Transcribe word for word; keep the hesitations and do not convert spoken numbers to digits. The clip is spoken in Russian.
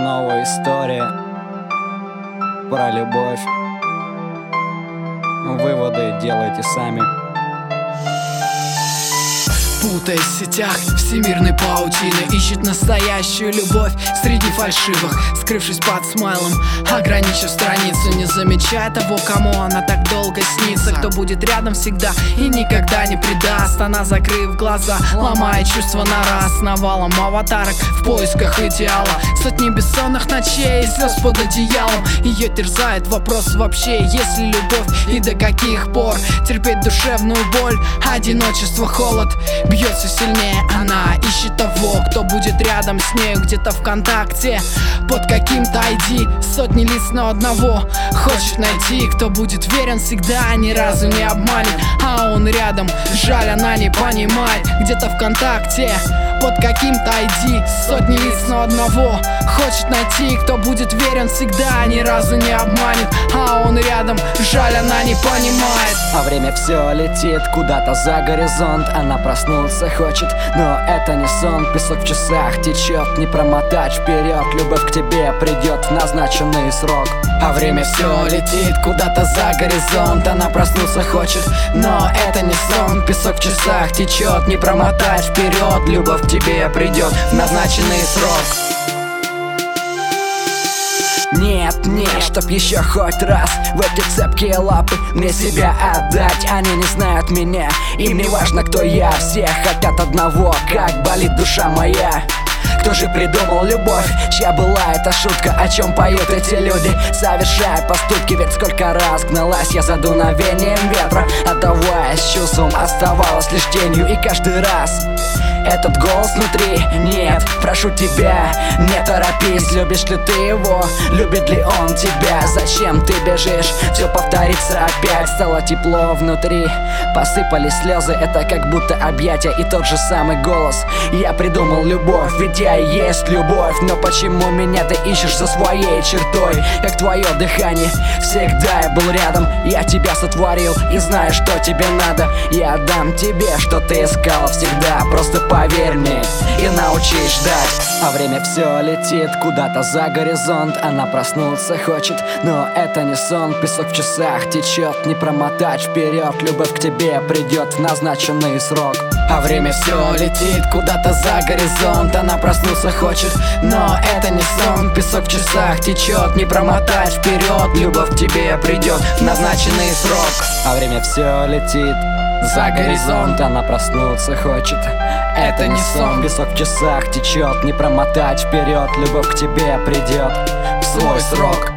Новая история про любовь. Выводы делайте сами. Путаясь в сетях всемирной паутины, ищет настоящую любовь среди фальшивых, скрывшись под смайлом, ограничив страницу, не замечая того, кому она так долго снится, кто будет рядом всегда и никогда не предаст. Она, закрыв глаза, ломая чувства на раз, навалом аватарок в поисках идеала. Сотни бессонных ночей, слез под одеялом. Ее терзает вопрос вообще, есть ли любовь и до каких пор терпеть душевную боль, одиночество, холод. Бьется сильнее, она ищет того, кто будет рядом с нею где-то ВКонтакте, под каким-то ай ди. Сотни лиц, но одного хочет найти, кто будет верен всегда, ни разу не обманет. А он рядом, жаль, она не понимает. Где-то ВКонтакте, под каким-то ай ди. Сотни лиц, но одного хочет найти, кто будет верен всегда, ни разу не обманет. А он рядом, жаль, она не понимает. А время все летит куда-то за горизонт. Она проснуться хочет, но это не сон. Песок в часах течет, не промотать вперед. Любовь к тебе придет в назначенный срок. А время все летит куда-то за горизонт. Она проснуться хочет, но это не сон. Песок в часах течет, не промотать вперед. Любовь к тебе придет в назначенный срок. Нет, нет, чтоб еще хоть раз в эти цепкие лапы мне себя отдать. Они не знают меня, им не важно, кто я. Все хотят одного, как болит душа моя. Кто же придумал любовь? Чья была эта шутка? О чем поют эти люди, совершая поступки? Ведь сколько раз гналась я за дуновением ветра, отдаваясь чувством, оставалась лишь тенью. И каждый раз этот голос внутри: нет, прошу тебя, не торопись. Любишь ли ты его? Любит ли он тебя? Зачем ты бежишь? Все повторится опять. Стало тепло внутри, посыпались слезы. Это как будто объятия и тот же самый голос. Я придумал любовь, ведь я и есть любовь. Но почему меня ты ищешь за своей чертой? Как твое дыхание, всегда я был рядом. Я тебя сотворил и знаю, что тебе надо. Я отдам тебе, что ты искала всегда. Просто поверь мне и научись ждать. А время все летит куда-то за горизонт. Она проснуться хочет, но это не сон. Песок в часах течет, не промотать вперед. Любовь к тебе придет в назначенный срок. А время все летит куда-то за горизонт. Она проснуться хочет, но это не сон. Песок в часах течет, не промотать вперед. Любовь к тебе придет в назначенный срок. А время все летит за горизонт. Она проснуться хочет, это не сон. Песок в часах течет, не промотать вперед. Любовь к тебе придет в свой срок.